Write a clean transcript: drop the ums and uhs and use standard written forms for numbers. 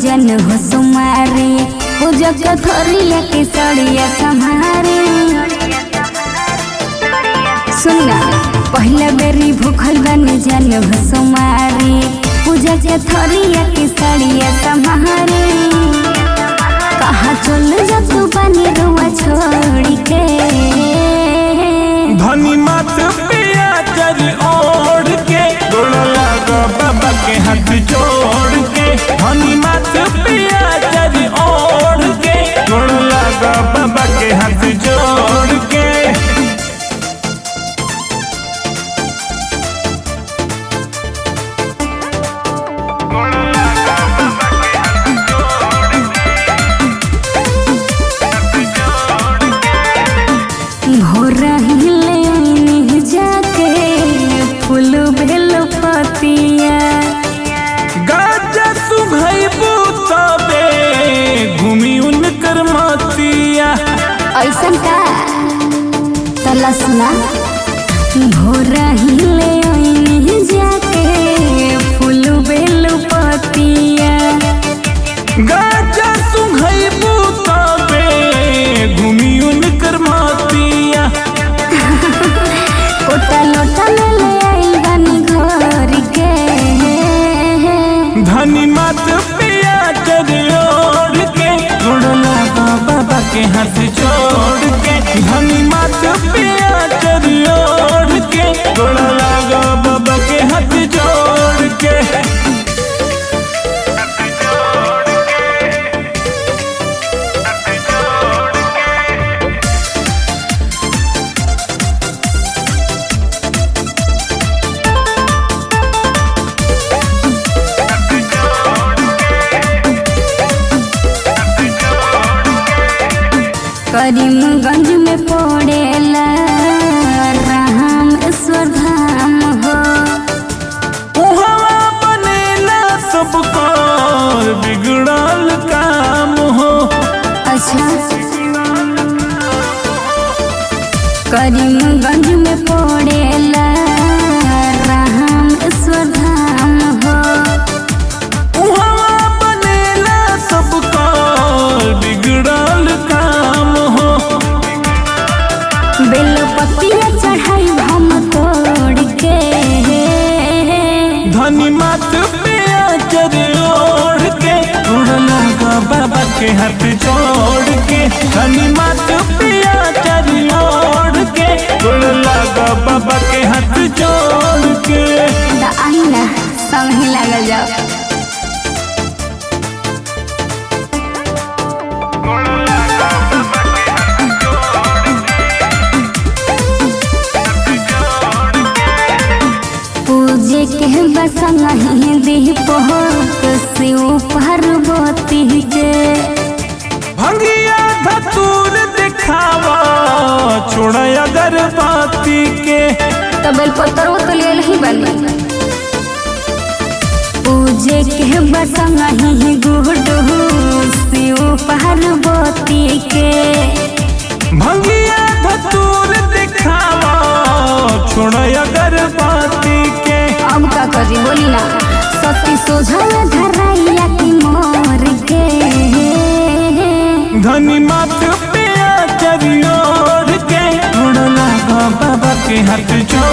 जन हो सुमारी पूजा का थोरिया के सड़िया संहारी। सुनना पहला बेरी भूखल बन जन हो सुमारी पूजा के थोरिया के सड़िया संहारी। कहाँ चल जा तू बनी रुआ छोड़ के धनी माथ पिया चर ओढ़ के गोड़ा लगा बाबा के हाथ जोड़ के। धनी माथ पिया चर ओढ़ के गोड़ा लगा बाबा के हाथ जोड़ के। फूल भेल पतिया गाजा सुघैबू तबे घूमी उनकर मतिया। ऐसन का तला सुना भोरा हिले जाके फूल भेल पतिया गाजा सुघैबू तबे घूमी उनकर मतिया। कोटा लोटा ले आई बनी घर के धनी माथ पिया चर ओढ़ के गोड़ लगा बाबा के हाथ जोड़ के। धनी माथ पिया चर ओढ़ के गोड़ लगा बाबा के हाथ जोड़ के। करीमगंज में पड़ेला रामेश्वर धाम हो उहाँ बनेला सब कार बिगड़ल काम हो। अच्छा करीमगंज में पड़ेला रामेश्वर धाम हो उहाँ बनेला सब कार बिगड़ल काम हो। बेलपतिया चढ़ाई हम तोड़ के धनी माथ पिया चर ओढ़ के गोड़ लगा बाबा के हाथ जोड़ के। धनी माथ पिया चर ओढ़ के गोड़ लगा बाबा के हाथ जोड़ के। आई ना संग ही लगा जाओ। पूजे के बसंग ही दी पहुँच शिव पार्वती के भंगिया धतूर दिखावा छोड़ा अगरबत्ती के। तबल पत्थर तो ले ही बनी पूजे के बसंग ही गुडू शिव पार्वती के। भंगिया धतूर दिखावा छोड़ा अगरबत्ती के। अब का करी बोली ना सती सोझल धराइया की मोर के धनी माथ पिया चर ओढ़ के गोड़ लगा बाबा के हाथ जोड़